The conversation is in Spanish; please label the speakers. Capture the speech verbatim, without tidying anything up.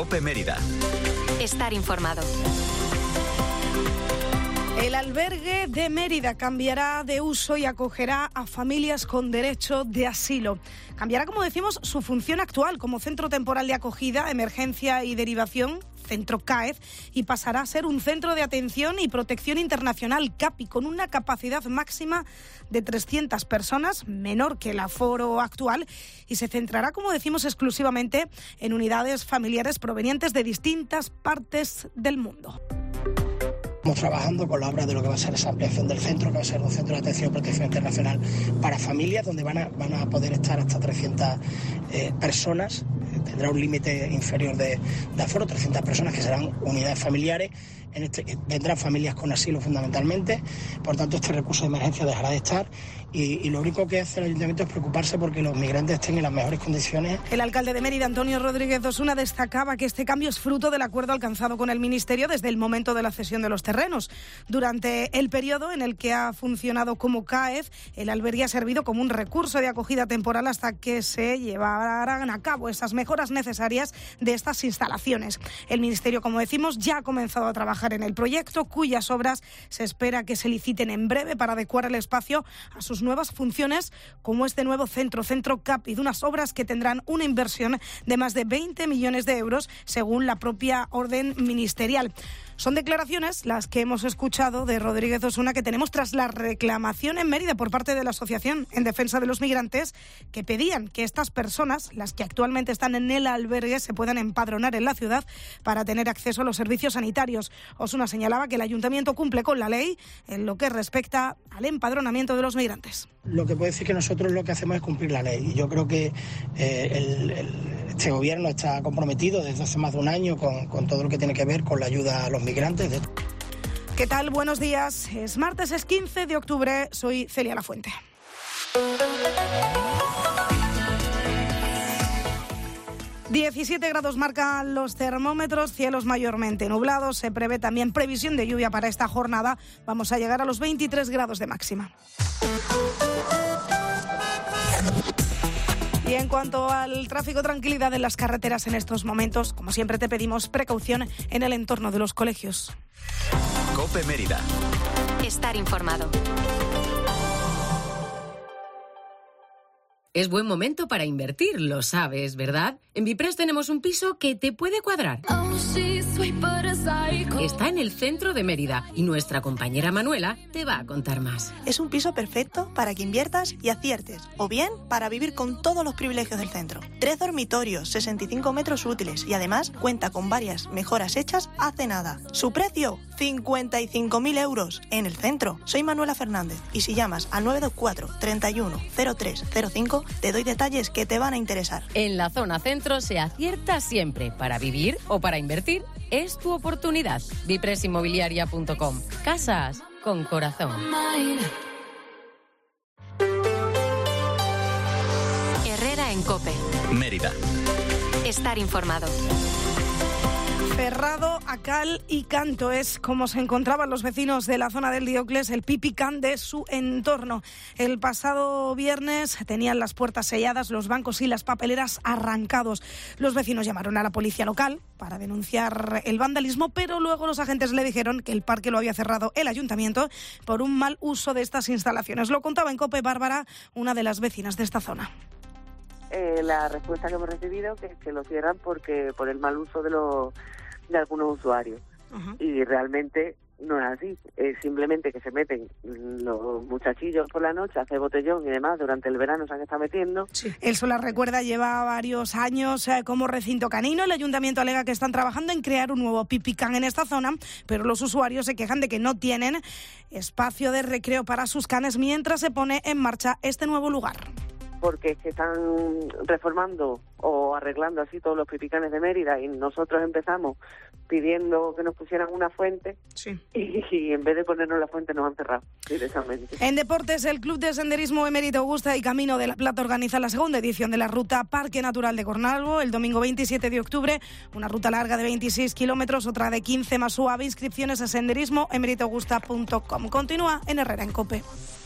Speaker 1: COPE Mérida.
Speaker 2: Estar informado.
Speaker 3: El albergue de Mérida cambiará de uso y acogerá a familias con derecho de asilo. Cambiará, como decimos, su función actual como centro temporal de acogida, emergencia y derivación, centro CAED, y pasará a ser un centro de atención y protección internacional, CAPI, con una capacidad máxima de trescientas personas, menor que el aforo actual, y se centrará, como decimos, exclusivamente en unidades familiares provenientes de distintas partes del mundo.
Speaker 4: Estamos trabajando con la obra de lo que va a ser esa ampliación del centro, que va a ser un centro de atención y protección internacional para familias, donde van a, van a poder estar hasta trescientas eh, personas. Tendrá un límite inferior de, de aforo, trescientas personas que serán unidades familiares. En este, vendrán familias con asilo fundamentalmente, por tanto este recurso de emergencia dejará de estar y, y lo único que hace el Ayuntamiento es preocuparse porque los migrantes estén en las mejores condiciones.
Speaker 3: El alcalde de Mérida, Antonio Rodríguez Osuna, destacaba que este cambio es fruto del acuerdo alcanzado con el Ministerio desde el momento de la cesión de los terrenos. Durante el periodo en el que ha funcionado como CAEF, el albergue ha servido como un recurso de acogida temporal hasta que se llevaran a cabo esas mejoras necesarias de estas instalaciones. El Ministerio, como decimos, ya ha comenzado a trabajar en el proyecto, cuyas obras se espera que se liciten en breve para adecuar el espacio a sus nuevas funciones, como este nuevo centro, Centro CAPI, de unas obras que tendrán una inversión de más de veinte millones de euros, según la propia orden ministerial. Son declaraciones las que hemos escuchado de Rodríguez Osuna que tenemos tras la reclamación en Mérida por parte de la Asociación en Defensa de los Migrantes, que pedían que estas personas, las que actualmente están en el albergue, se puedan empadronar en la ciudad para tener acceso a los servicios sanitarios. Osuna señalaba que el Ayuntamiento cumple con la ley en lo que respecta al empadronamiento de los migrantes.
Speaker 4: Lo que puedo decir es que nosotros lo que hacemos es cumplir la ley. Y yo creo que eh, el, el, este gobierno está comprometido desde hace más de un año con, con todo lo que tiene que ver con la ayuda a los migrantes.
Speaker 3: ¿Qué tal? Buenos días. Es martes, es quince de octubre. Soy Celia Lafuente. diecisiete grados marcan los termómetros, cielos mayormente nublados. Se prevé también previsión de lluvia para esta jornada. Vamos a llegar a los veintitrés grados de máxima. Y en cuanto al tráfico, tranquilidad en las carreteras en estos momentos. Como siempre te pedimos precaución en el entorno de los colegios.
Speaker 1: COPE Mérida.
Speaker 2: Estar informado.
Speaker 5: Es buen momento para invertir, lo sabes, ¿verdad? En Bipres tenemos un piso que te puede cuadrar. Está en el centro de Mérida y nuestra compañera Manuela te va a contar más.
Speaker 6: Es un piso perfecto para que inviertas y aciertes, o bien para vivir con todos los privilegios del centro. Tres dormitorios, sesenta y cinco metros útiles y además cuenta con varias mejoras hechas hace nada. Su precio, cincuenta y cinco mil euros en el centro. Soy Manuela Fernández y si llamas al nueve dos cuatro, treinta y uno, cero tres cero cinco te doy detalles que te van a interesar.
Speaker 5: En la zona centro se acierta siempre. Para vivir o para invertir es tu oportunidad. Bipres inmobiliaria punto com. Casas con corazón.
Speaker 2: Herrera en COPE.
Speaker 1: Mérida.
Speaker 2: Estar informado.
Speaker 3: Cerrado a cal y canto es como se encontraban los vecinos de la zona del Diocles, el pipicán de su entorno. El pasado viernes tenían las puertas selladas, los bancos y las papeleras arrancados. Los vecinos llamaron a la policía local para denunciar el vandalismo, pero luego los agentes le dijeron que el parque lo había cerrado el ayuntamiento por un mal uso de estas instalaciones. Lo contaba en COPE Bárbara, una de las vecinas de esta zona.
Speaker 7: Eh, la respuesta que hemos recibido que es que lo cierran porque por el mal uso de los de algunos usuarios. Uh-huh. Y realmente no es así, es simplemente que se meten los muchachillos por la noche a hacer botellón y demás, durante el verano se han estado metiendo.
Speaker 3: Sí. El Solar recuerda, lleva varios años eh, como recinto canino. El ayuntamiento alega que están trabajando en crear un nuevo pipicán en esta zona, pero los usuarios se quejan de que no tienen espacio de recreo para sus canes mientras se pone en marcha este nuevo lugar.
Speaker 7: Porque es que están reformando o arreglando así todos los pipicanes de Mérida y nosotros empezamos pidiendo que nos pusieran una fuente sí. y, y en vez de ponernos la fuente nos han cerrado directamente.
Speaker 3: En deportes, el Club de Senderismo Emérito Augusta y Camino de la Plata organiza la segunda edición de la Ruta Parque Natural de Cornalvo el domingo veintisiete de octubre, una ruta larga de veintiséis kilómetros, otra de quince más suave. Inscripciones a senderismo emerito augusta punto com. Continúa en Herrera en COPE.